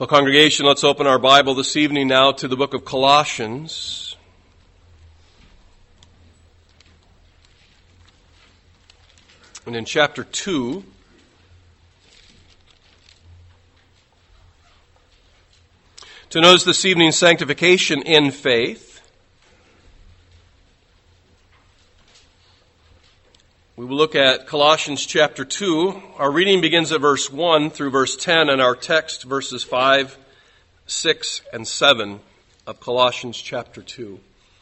Well, congregation, let's open our Bible this evening now to the book of Colossians. And in chapter 2, to notice this evening's sanctification in faith. We will look at Colossians chapter 2. Our reading begins at verse 1 through verse 10, and our text verses 5, 6, and 7 of Colossians chapter 2.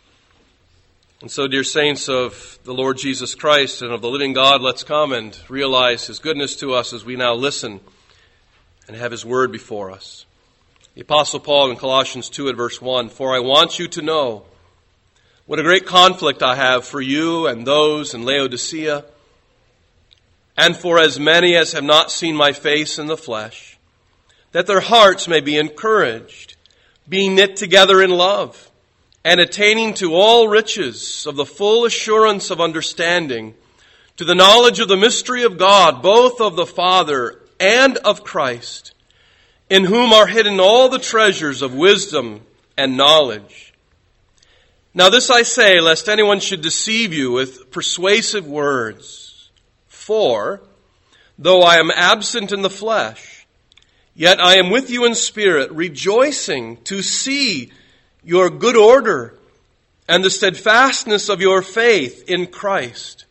And so, dear saints of the Lord Jesus Christ and of the living God, let's come and realize His goodness to us as we now listen and have His word before us. The Apostle Paul in Colossians 2 at verse 1, "For I want you to know what a great conflict I have for you and those in Laodicea, and for as many as have not seen my face in the flesh, that their hearts may be encouraged, being knit together in love, and attaining to all riches of the full assurance of understanding, to the knowledge of the mystery of God, both of the Father and of Christ, in whom are hidden all the treasures of wisdom and knowledge. Now this I say, lest anyone should deceive you with persuasive words. For, though I am absent in the flesh, yet I am with you in spirit, rejoicing to see your good order and the steadfastness of your faith in Christ.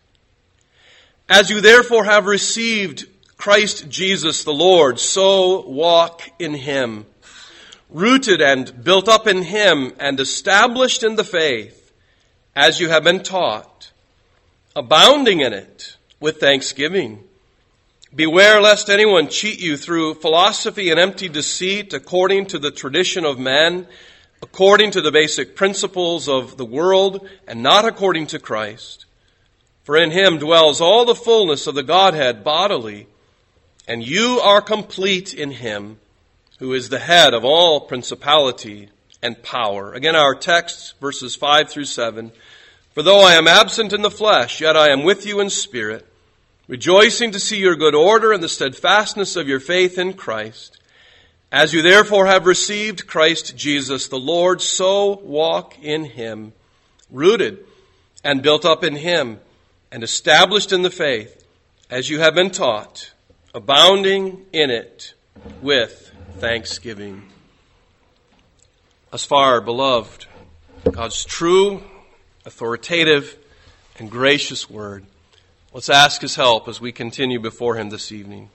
As you therefore have received Christ Jesus the Lord, so walk in Him, rooted and built up in Him and established in the faith, as you have been taught, abounding in it with thanksgiving. Beware lest anyone cheat you through philosophy and empty deceit, according to the tradition of men, according to the basic principles of the world, and not according to Christ. For in Him dwells all the fullness of the Godhead bodily, and you are complete in Him, who is the head of all principality and power." Again, our text, verses 5 through 7. "For though I am absent in the flesh, yet I am with you in spirit, rejoicing to see your good order and the steadfastness of your faith in Christ. As you therefore have received Christ Jesus the Lord, so walk in Him, rooted and built up in Him, and established in the faith, as you have been taught, abounding in it with thanksgiving." Thus far, beloved, God's true, authoritative, and gracious word. Let's ask His help as we continue before Him this evening.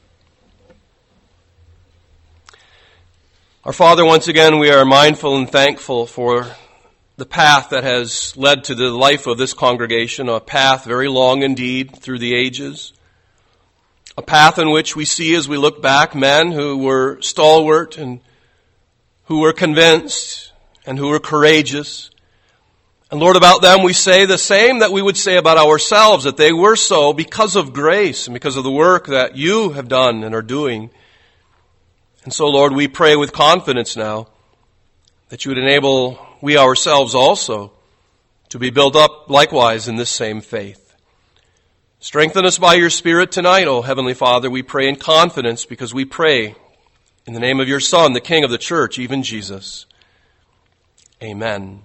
Our Father, once again, we are mindful and thankful for the path that has led to the life of this congregation, a path very long indeed through the ages. A path in which we see as we look back men who were stalwart and who were convinced and who were courageous. And Lord, about them we say the same that we would say about ourselves, that they were so because of grace and because of the work that you have done and are doing. And so, Lord, we pray with confidence now that you would enable we ourselves also to be built up likewise in this same faith. Strengthen us by your Spirit tonight, O Heavenly Father, we pray in confidence, because we pray in the name of your Son, the King of the church, even Jesus. Amen.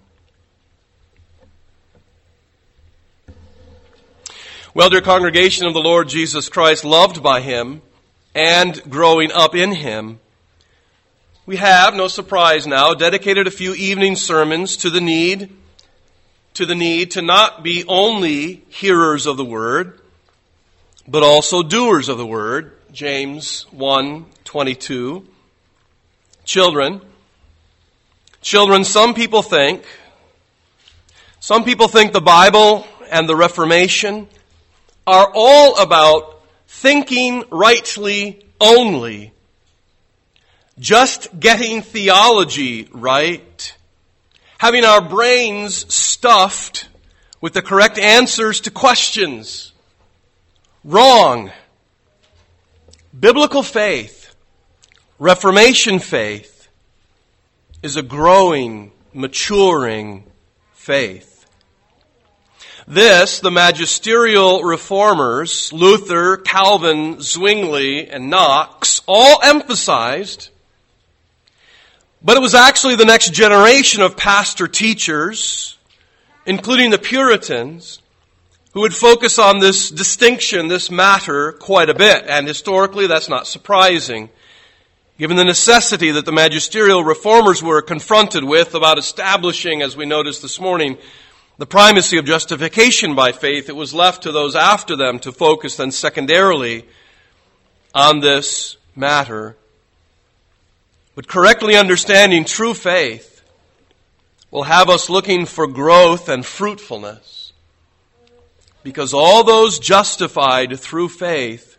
Well, dear congregation of the Lord Jesus Christ, loved by Him and growing up in Him, we have, no surprise now, dedicated a few evening sermons to the need to not be only hearers of the Word, but also doers of the Word. James 1:22. Children, some people think the Bible and the Reformation are all about thinking rightly only, just getting theology right, having our brains stuffed with the correct answers to questions. Wrong. Biblical faith, Reformation faith, is a growing, maturing faith. This, the magisterial reformers, Luther, Calvin, Zwingli, and Knox, all emphasized But it was actually the next generation of pastor teachers, including the Puritans, who would focus on this distinction, this matter, quite a bit. And historically, that's not surprising, given the necessity that the magisterial reformers were confronted with about establishing, as we noticed this morning, the primacy of justification by faith. It was left to those after them to focus then secondarily on this matter. But correctly understanding true faith will have us looking for growth and fruitfulness, because all those justified through faith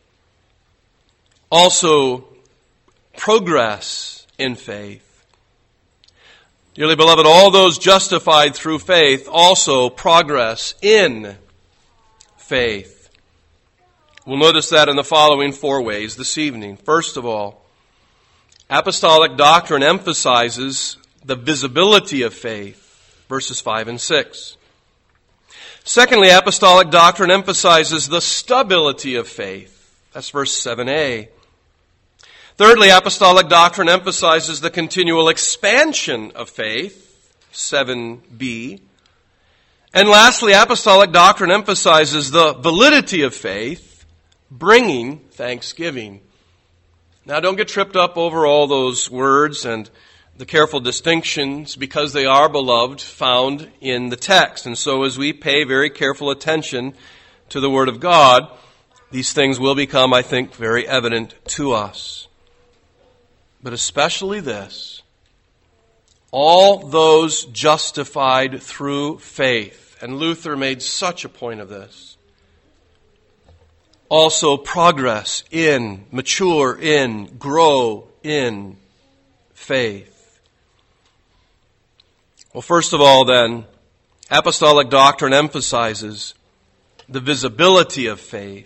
also progress in faith. Dearly beloved, all those justified through faith also progress in faith. We'll notice that in the following 4 ways this evening. First of all, apostolic doctrine emphasizes the visibility of faith, verses 5 and 6. Secondly, apostolic doctrine emphasizes the stability of faith. That's verse 7a. Thirdly, apostolic doctrine emphasizes the continual expansion of faith, 7b. And lastly, apostolic doctrine emphasizes the validity of faith, bringing thanksgiving. Now, don't get tripped up over all those words and the careful distinctions, because they are, beloved, found in the text. And so as we pay very careful attention to the Word of God, these things will become, I think, very evident to us. But especially this: all those justified through faith, and Luther made such a point of this, also progress in, mature in, grow in faith. Well, first of all then, apostolic doctrine emphasizes the visibility of faith.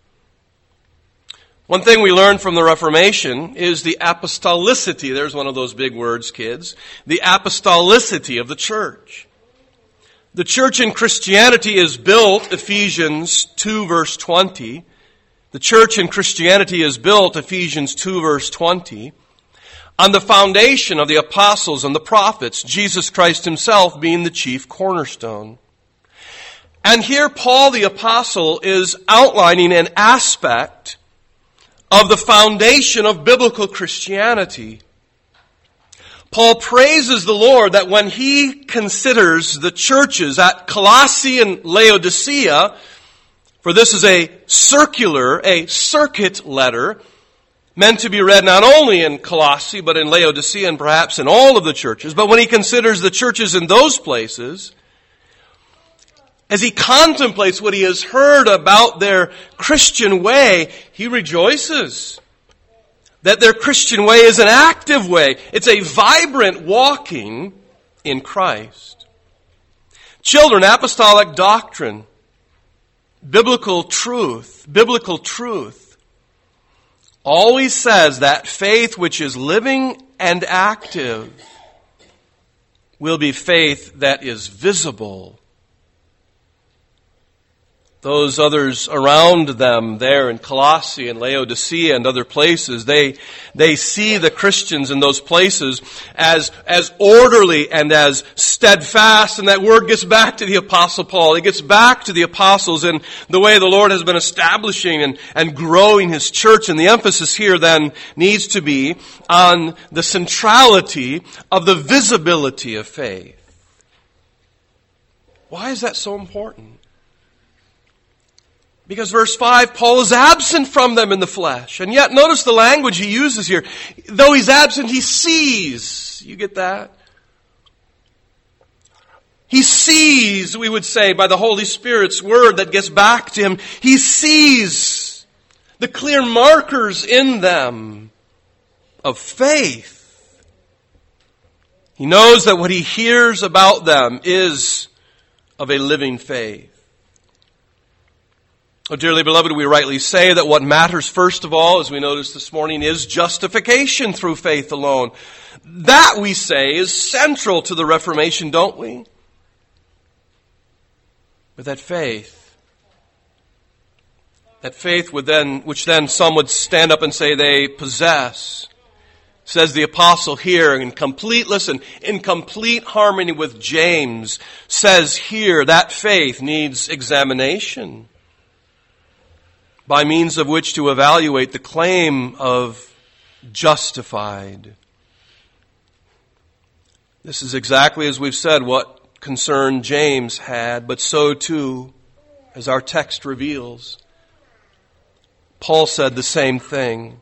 One thing we learn from the Reformation is the apostolicity. There's one of those big words, kids. The apostolicity of the church. The church in Christianity is built, Ephesians 2 verse 20. The church in Christianity is built, Ephesians 2 verse 20, on the foundation of the apostles and the prophets, Jesus Christ himself being the chief cornerstone. And here Paul the apostle is outlining an aspect of the foundation of biblical Christianity. Paul praises the Lord that when he considers the churches at Colossae and Laodicea, for this is a circuit letter, meant to be read not only in Colossae, but in Laodicea and perhaps in all of the churches. But when he considers the churches in those places, as he contemplates what he has heard about their Christian way, he rejoices that their Christian way is an active way. It's a vibrant walking in Christ. Children, apostolic doctrine, biblical truth always says that faith which is living and active will be faith that is visible. Those others around them there in Colossae and Laodicea and other places, they see the Christians in those places as orderly and as steadfast. And that word gets back to the Apostle Paul. It gets back to the apostles in the way the Lord has been establishing and growing his church. And the emphasis here then needs to be on the centrality of the visibility of faith. Why is that so important? Because verse 5, Paul is absent from them in the flesh. And yet, notice the language he uses here. Though he's absent, he sees. You get that? He sees, we would say, by the Holy Spirit's word that gets back to him. He sees the clear markers in them of faith. He knows that what he hears about them is of a living faith. Oh, dearly beloved, we rightly say that what matters first of all, as we noticed this morning, is justification through faith alone. That, we say, is central to the Reformation, don't we? But that faith which then some would stand up and say they possess, Says the apostle here in complete harmony with James, says here that faith needs examination, by means of which to evaluate the claim of justified. This is exactly, as we've said, what concern James had, but so too, as our text reveals, Paul said the same thing.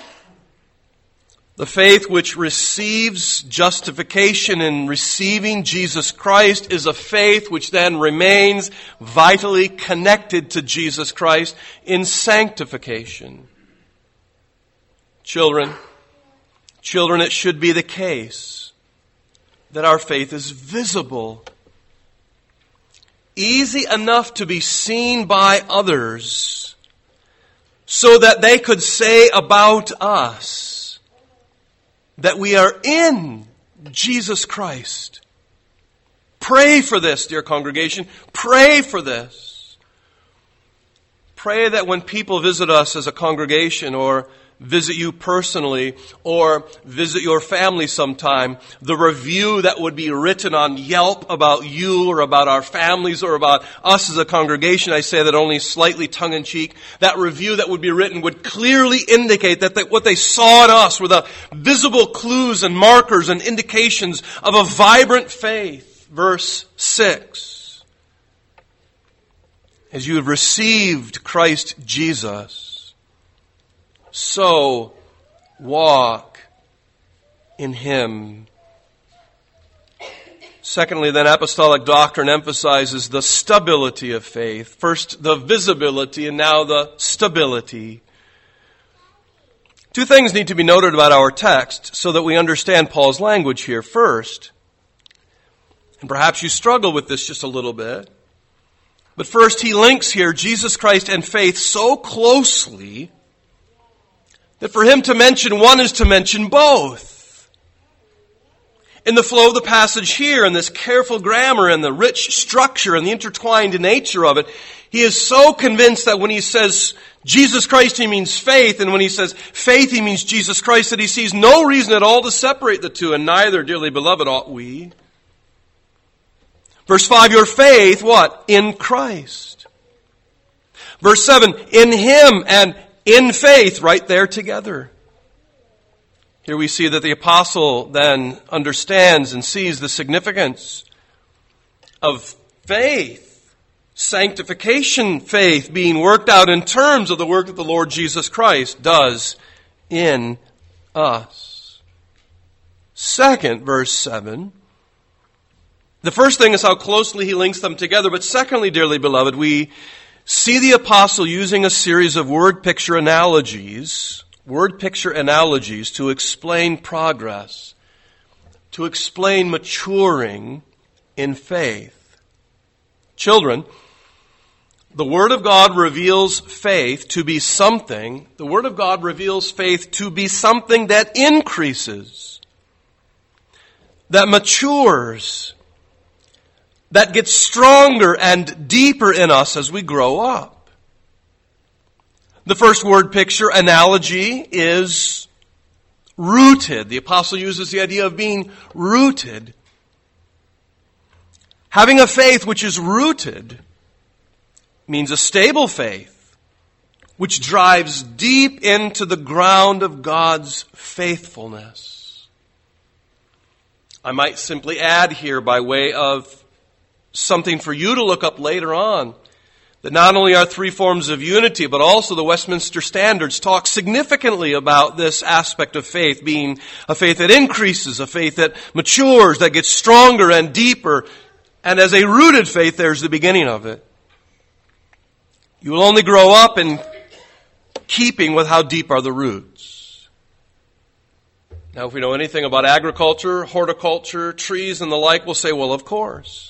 The faith which receives justification in receiving Jesus Christ is a faith which then remains vitally connected to Jesus Christ in sanctification. Children, it should be the case that our faith is visible, easy enough to be seen by others, so that they could say about us that we are in Jesus Christ. Pray for this, dear congregation. Pray for this. Pray that when people visit us as a congregation, or visit you personally, or visit your family sometime, the review that would be written on Yelp about you or about our families or about us as a congregation, I say that only slightly tongue-in-cheek, that review that would be written would clearly indicate that what they saw in us were the visible clues and markers and indications of a vibrant faith. Verse 6. As you have received Christ Jesus, so walk in Him. Secondly, then, apostolic doctrine emphasizes the stability of faith. First, the visibility, and now the stability. Two things need to be noted about our text so that we understand Paul's language here. First, and perhaps you struggle with this just a little bit, but first he links here Jesus Christ and faith so closely that for him to mention one is to mention both. In the flow of the passage here, in this careful grammar and the rich structure and the intertwined nature of it, he is so convinced that when he says Jesus Christ, he means faith, and when he says faith, he means Jesus Christ, that he sees no reason at all to separate the two, and neither, dearly beloved, ought we. Verse 5, your faith, what? In Christ. Verse 7, in Him, and in faith, right there together. Here we see that the apostle then understands and sees the significance of faith, sanctification faith being worked out in terms of the work that the Lord Jesus Christ does in us. Second, verse 7. The first thing is how closely he links them together, but secondly, dearly beloved, we see the apostle using a series of word picture analogies to explain progress, to explain maturing in faith. Children, the Word of God reveals faith to be something. The Word of God reveals faith to be something that increases, that matures, that gets stronger and deeper in us as we grow up. The first word picture analogy is rooted. The apostle uses the idea of being rooted. Having a faith which is rooted means a stable faith, which drives deep into the ground of God's faithfulness. I might simply add here, by way of something for you to look up later on, that not only are three forms of unity, but also the Westminster Standards talk significantly about this aspect of faith being a faith that increases, a faith that matures, that gets stronger and deeper. And as a rooted faith, there's the beginning of it. You will only grow up in keeping with how deep are the roots. Now, if we know anything about agriculture, horticulture, trees, and the like, we'll say, well, of course.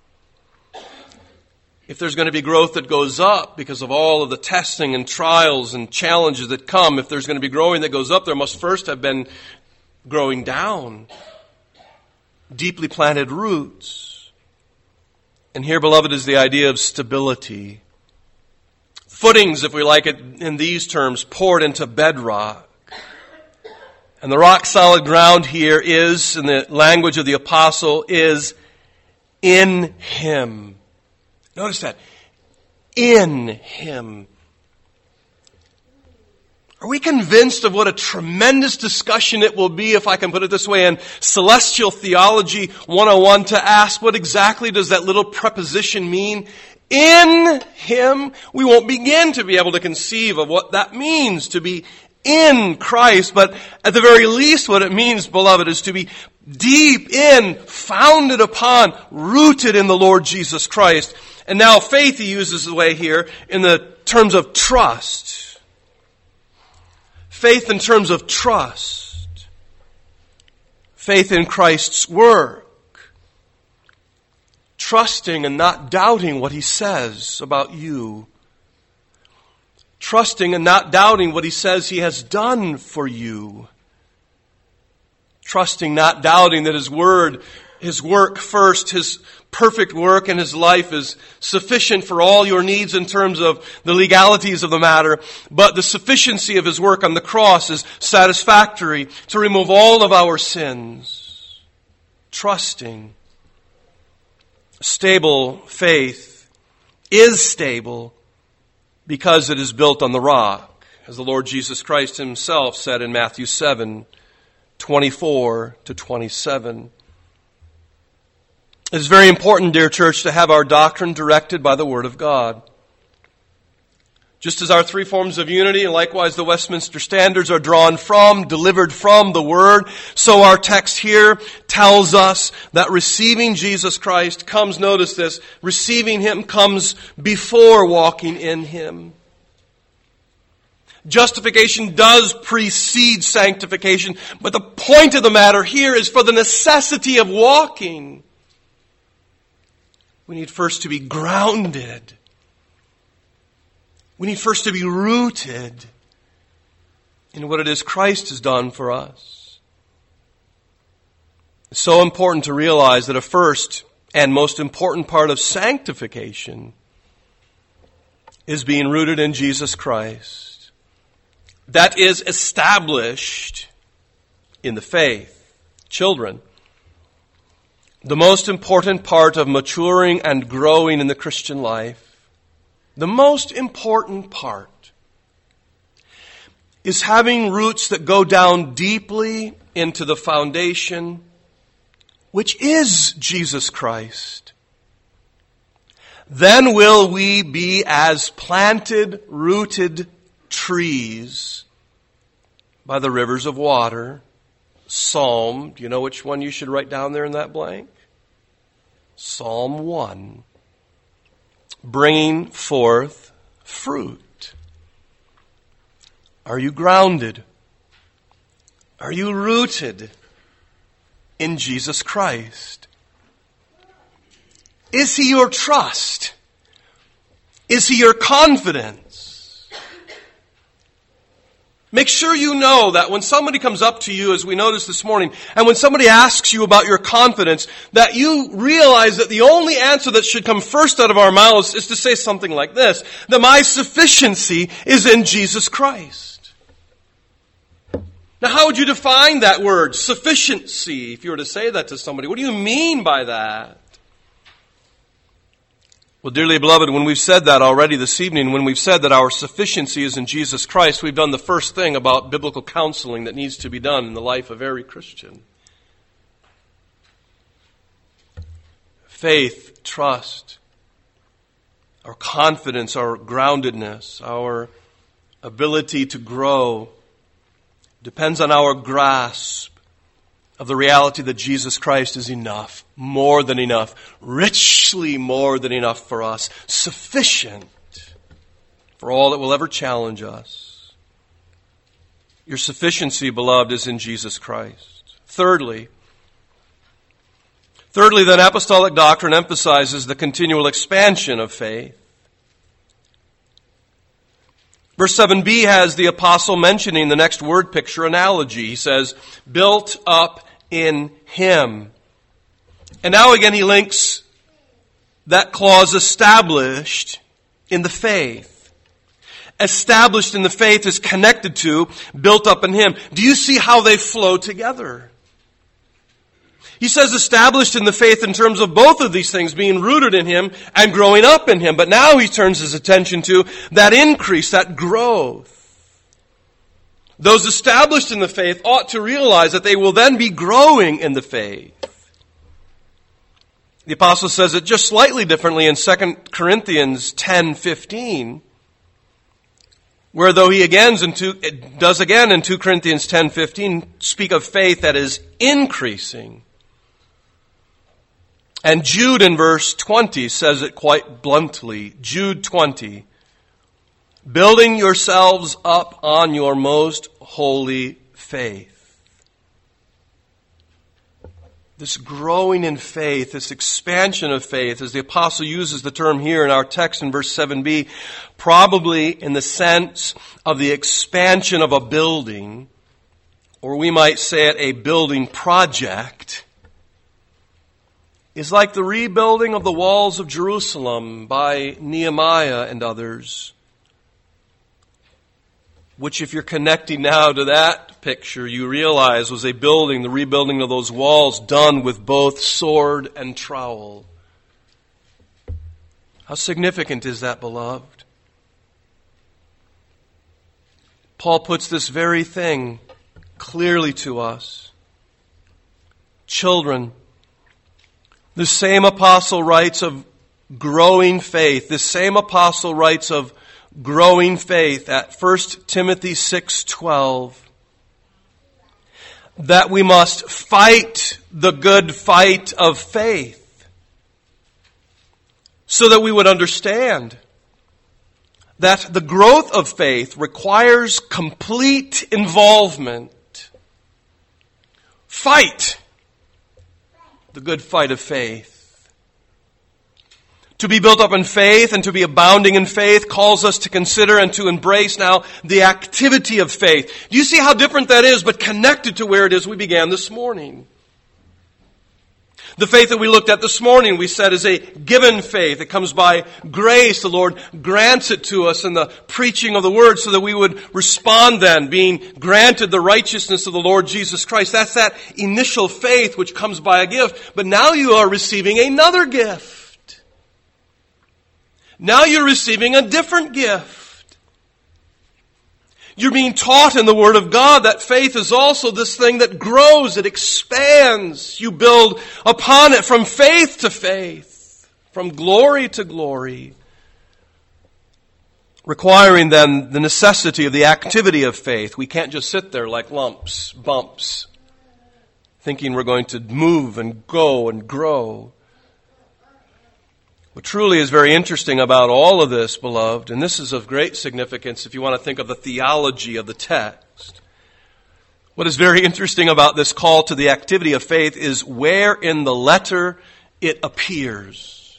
If there's going to be growth that goes up because of all of the testing and trials and challenges that come, if there's going to be growing that goes up, there must first have been growing down, deeply planted roots. And here, beloved, is the idea of stability. Footings, if we like it in these terms, poured into bedrock. And the rock solid ground here is, in the language of the apostle, is in Him. Notice that. In Him. Are we convinced of what a tremendous discussion it will be, if I can put it this way, in Celestial Theology 101 to ask what exactly does that little preposition mean? In Him. We won't begin to be able to conceive of what that means to be in Christ, but at the very least what it means, beloved, is to be deep in, founded upon, rooted in the Lord Jesus Christ. And now faith he uses the way here in the terms of trust. Faith in terms of trust. Faith in Christ's work. Trusting and not doubting what He says about you. Trusting and not doubting what He says He has done for you. Trusting, not doubting that His word, His work first, His perfect work in His life is sufficient for all your needs in terms of the legalities of the matter, but the sufficiency of His work on the cross is satisfactory to remove all of our sins. Trusting. Stable faith is stable because it is built on the rock, as the Lord Jesus Christ Himself said in Matthew 7:24-27. It is very important, dear church, to have our doctrine directed by the Word of God. Just as our three forms of unity and likewise the Westminster Standards are drawn from, delivered from the Word, so our text here tells us that receiving Jesus Christ comes, notice this, receiving Him comes before walking in Him. Justification does precede sanctification, but the point of the matter here is for the necessity of walking. We need first to be grounded. We need first to be rooted in what it is Christ has done for us. It's so important to realize that a first and most important part of sanctification is being rooted in Jesus Christ. That is established in the faith. Children, the most important part of maturing and growing in the Christian life, the most important part, is having roots that go down deeply into the foundation, which is Jesus Christ. Then will we be as planted, rooted trees by the rivers of water. Psalm, do you know which one you should write down there in that blank? Psalm 1. Bringing forth fruit. Are you grounded? Are you rooted in Jesus Christ? Is He your trust? Is He your confidence? Make sure you know that when somebody comes up to you, as we noticed this morning, and when somebody asks you about your confidence, that you realize that the only answer that should come first out of our mouths is to say something like this, that my sufficiency is in Jesus Christ. Now, how would you define that word, sufficiency, if you were to say that to somebody? What do you mean by that? Well, dearly beloved, when we've said that already this evening, when we've said that our sufficiency is in Jesus Christ, we've done the first thing about biblical counseling that needs to be done in the life of every Christian. Faith, trust, our confidence, our groundedness, our ability to grow depends on our grasp of the reality that Jesus Christ is enough, more than enough, richly more than enough for us, sufficient for all that will ever challenge us. Your sufficiency, beloved, is in Jesus Christ. Thirdly, then apostolic doctrine emphasizes the continual expansion of faith. Verse 7b has the apostle mentioning the next word picture analogy. He says, built up in Him. And now again he links that clause established in the faith. established in the faith is connected to, built up in Him. Do you see how they flow together? He says established in the faith in terms of both of these things, being rooted in Him and growing up in Him. But now he turns his attention to that increase, that growth. Those established in the faith ought to realize that they will then be growing in the faith. The apostle says it just slightly differently in 2 Corinthians 10:15, where though he does again in 2 Corinthians 10:15 speak of faith that is increasing. And Jude in verse 20 says it quite bluntly. Jude 20, building yourselves up on your most holy faith. This growing in faith, this expansion of faith, as the apostle uses the term here in our text in verse 7b, probably in the sense of the expansion of a building, or we might say it a building project, is like the rebuilding of the walls of Jerusalem by Nehemiah and others, which if you're connecting now to that picture, you realize was a building, the rebuilding of those walls done with both sword and trowel. How significant is that, beloved? Paul puts this very thing clearly to us. Children, the same apostle writes of growing faith. The same apostle writes of growing faith at 1 Timothy 6:12. That we must fight the good fight of faith. So that we would understand that the growth of faith requires complete involvement. Fight the good fight of faith. To be built up in faith and to be abounding in faith calls us to consider and to embrace now the activity of faith. Do you see how different that is, but connected to where it is we began this morning? The faith that we looked at this morning, we said, is a given faith. It comes by grace. The Lord grants it to us in the preaching of the Word so that we would respond then, being granted the righteousness of the Lord Jesus Christ. That's that initial faith which comes by a gift. But now you are receiving another gift. Now you're receiving a different gift. You're being taught in the Word of God that faith is also this thing that grows, it expands. You build upon it from faith to faith, from glory to glory. Requiring then the necessity of the activity of faith. We can't just sit there like lumps, bumps, thinking we're going to move and go and grow. What truly is very interesting about all of this, beloved, and this is of great significance if you want to think of the theology of the text. What is very interesting about this call to the activity of faith is where in the letter it appears.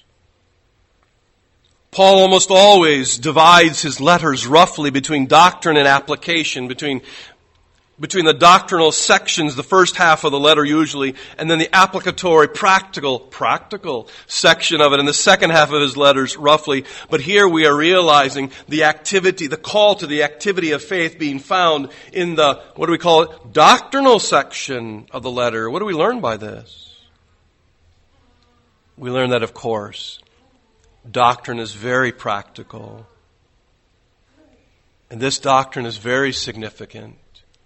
Paul almost always divides his letters roughly between doctrine and application, between the doctrinal sections, the first half of the letter usually, and then the applicatory, practical section of it in the second half of his letters roughly. But here we are realizing the activity, the call to the activity of faith being found in the, what do we call it, doctrinal section of the letter. What do we learn by this? We learn that, of course, doctrine is very practical. And this doctrine is very significant.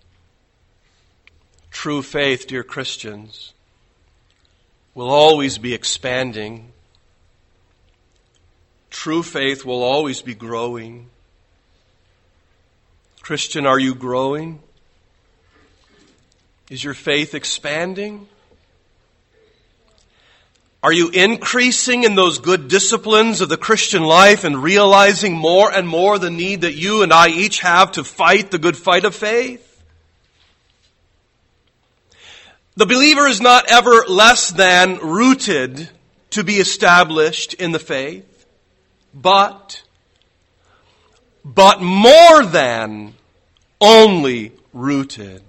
True faith, dear Christians, will always be expanding. True faith will always be growing. Christian, are you growing? Is your faith expanding? Are you increasing in those good disciplines of the Christian life and realizing more and more the need that you and I each have to fight the good fight of faith? The believer is not ever less than rooted to be established in the faith, but more than only rooted.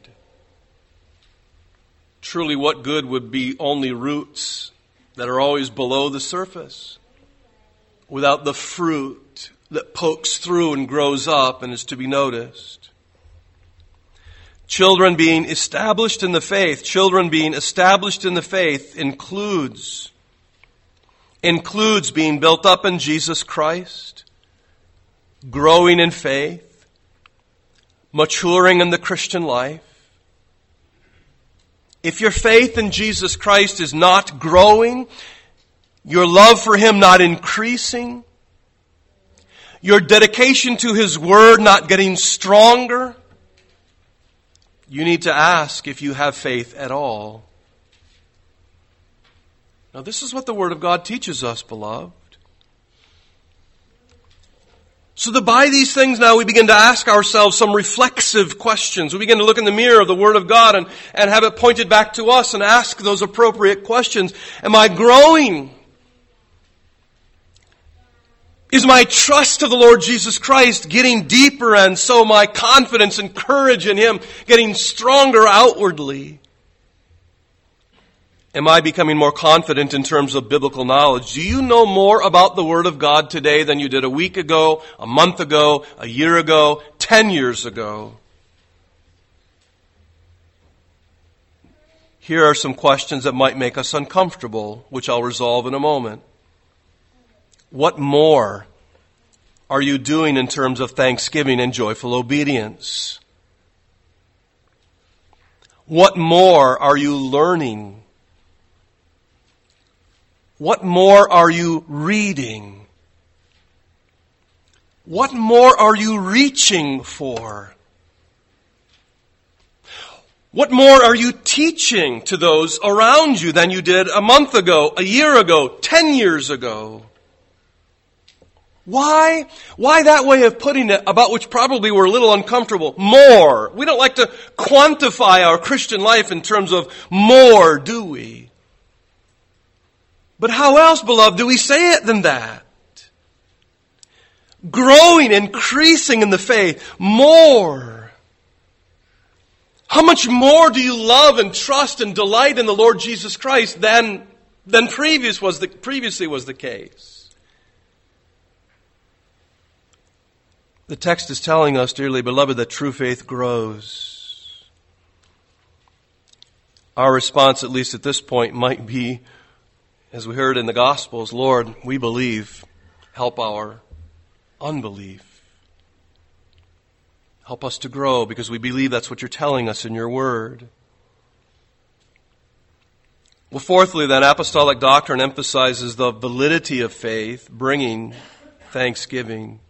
Truly, what good would be only roots that are always below the surface, without the fruit that pokes through and grows up and is to be noticed. Children being established in the faith. Children being established in the faith includes being built up in Jesus Christ, growing in faith, maturing in the Christian life. If your faith in Jesus Christ is not growing, your love for Him not increasing, your dedication to His Word not getting stronger, you need to ask if you have faith at all. Now, this is what the Word of God teaches us, beloved. So that by these things now we begin to ask ourselves some reflexive questions. We begin to look in the mirror of the Word of God and have it pointed back to us and ask those appropriate questions. Am I growing? Is my trust of the Lord Jesus Christ getting deeper, and so my confidence and courage in Him getting stronger outwardly? Am I becoming more confident in terms of biblical knowledge? Do you know more about the Word of God today than you did a week ago, a month ago, a year ago, 10 years ago? Here are some questions that might make us uncomfortable, which I'll resolve in a moment. What more are you doing in terms of thanksgiving and joyful obedience? What more are you learning? What more are you reading? What more are you reaching for? What more are you teaching to those around you than you did a month ago, a year ago, 10 years ago? Why? Why that way of putting it, about which probably we're a little uncomfortable? More. We don't like to quantify our Christian life in terms of more, do we? But how else, beloved, do we say it than that? Growing, increasing in the faith, more. How much more do you love and trust and delight in the Lord Jesus Christ than previously was the case? The text is telling us, dearly beloved, that true faith grows. Our response, at least at this point, might be, as we heard in the Gospels, Lord, we believe, help our unbelief. Help us to grow, because we believe that's what you're telling us in your word. Well, fourthly, then, apostolic doctrine emphasizes the validity of faith, bringing thanksgiving.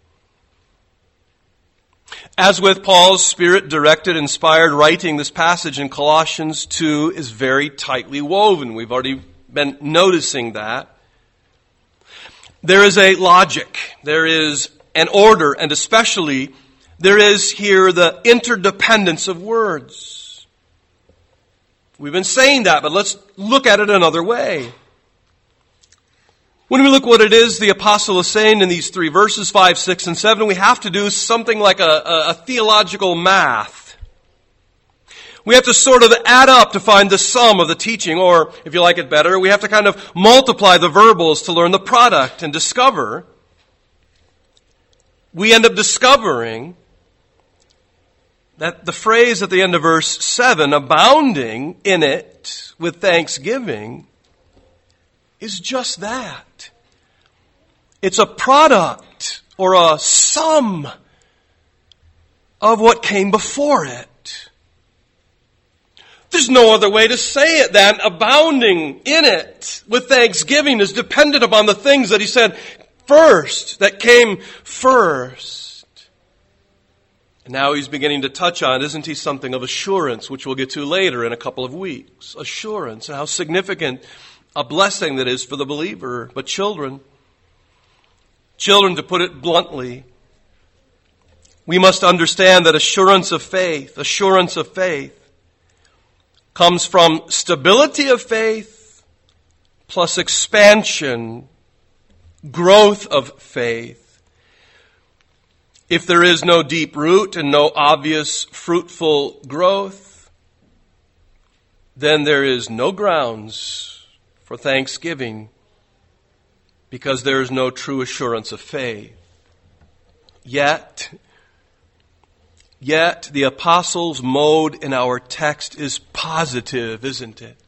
As with Paul's Spirit-directed, inspired writing, this passage in Colossians 2 is very tightly woven. We've already been noticing that. There is a logic, there is an order, and especially there is here the interdependence of words. We've been saying that, but let's look at it another way. When we look what it is the apostle is saying in these three verses, 5, 6, and 7, we have to do something like a theological math. We have to sort of add up to find the sum of the teaching, or if you like it better, we have to kind of multiply the verbals to learn the product and discover. We end up discovering that the phrase at the end of verse 7, abounding in it with thanksgiving, is just that. It's a product or a sum of what came before it. There's no other way to say it than abounding in it with thanksgiving is dependent upon the things that he said first, that came first. And now he's beginning to touch on, isn't he, something of assurance, which we'll get to later in a couple of weeks. Assurance, and how significant a blessing that is for the believer. But children, to put it bluntly, we must understand that assurance of faith comes from stability of faith plus expansion, growth of faith. If there is no deep root and no obvious fruitful growth, then there is no grounds for thanksgiving, because there is no true assurance of faith. Yet, the apostles' mode in our text is positive, isn't it?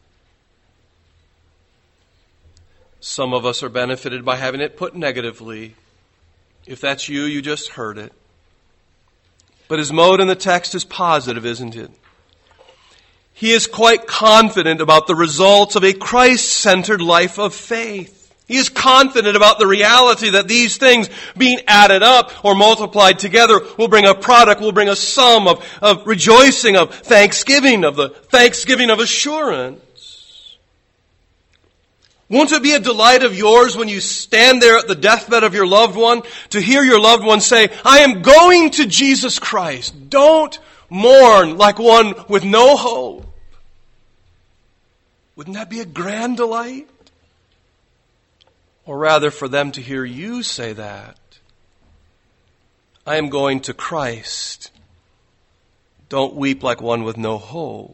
Some of us are benefited by having it put negatively. If that's you, you just heard it. But his mode in the text is positive, isn't it? He is quite confident about the results of a Christ-centered life of faith. He is confident about the reality that these things being added up or multiplied together will bring a product, will bring a sum of rejoicing, of thanksgiving, of the thanksgiving of assurance. Won't it be a delight of yours when you stand there at the deathbed of your loved one to hear your loved one say, I am going to Jesus Christ. Don't mourn like one with no hope. Wouldn't that be a grand delight? Or rather for them to hear you say that. I am going to Christ. Don't weep like one with no hope.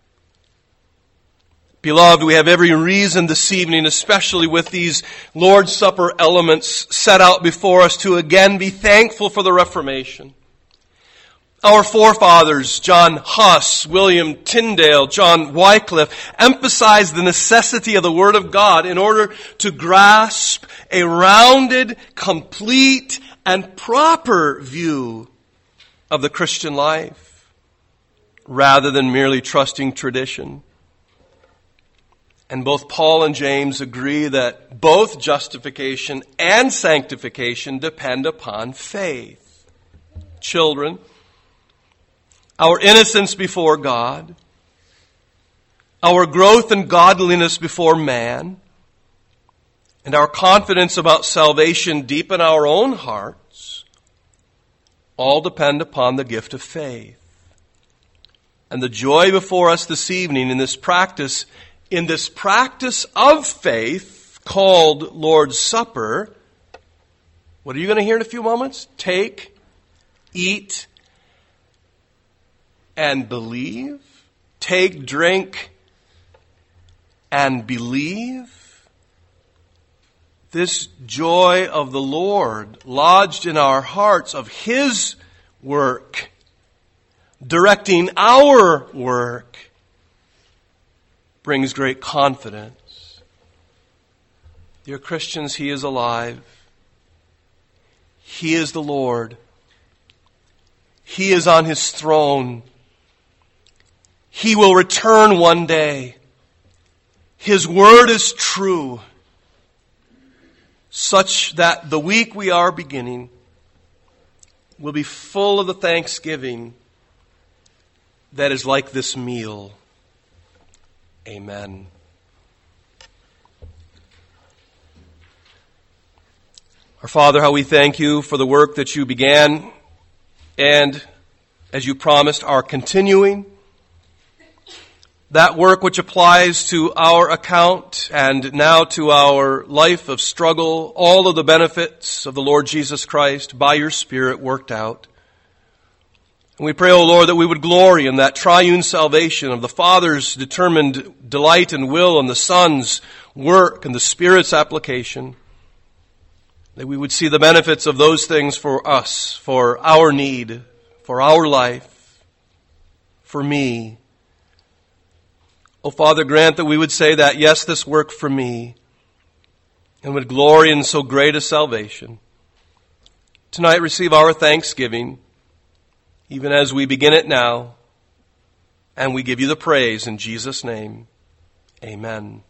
Beloved, we have every reason this evening, especially with these Lord's Supper elements set out before us, to again be thankful for the Reformation. Our forefathers, John Huss, William Tyndale, John Wycliffe, emphasized the necessity of the Word of God in order to grasp a rounded, complete, and proper view of the Christian life, rather than merely trusting tradition. And both Paul and James agree that both justification and sanctification depend upon faith. Children, our innocence before God, our growth in godliness before man, and our confidence about salvation deep in our own hearts all depend upon the gift of faith. And the joy before us this evening in this practice of faith called Lord's Supper, what are you going to hear in a few moments? Take, eat, and believe. Take, drink, and believe. This joy of the Lord lodged in our hearts of His work, directing our work, brings great confidence. Dear Christians, He is alive. He is the Lord. He is on His throne. He will return one day. His word is true, such that the week we are beginning will be full of the thanksgiving that is like this meal. Amen. Our Father, how we thank You for the work that You began and, as You promised, are continuing. That work which applies to our account and now to our life of struggle, all of the benefits of the Lord Jesus Christ by Your Spirit worked out. And we pray, O Lord, that we would glory in that triune salvation of the Father's determined delight and will and the Son's work and the Spirit's application. That we would see the benefits of those things for us, for our need, for our life, for me. O Father, grant that we would say that, yes, this worked for me, and would glory in so great a salvation. Tonight receive our thanksgiving, even as we begin it now, and we give You the praise in Jesus' name. Amen.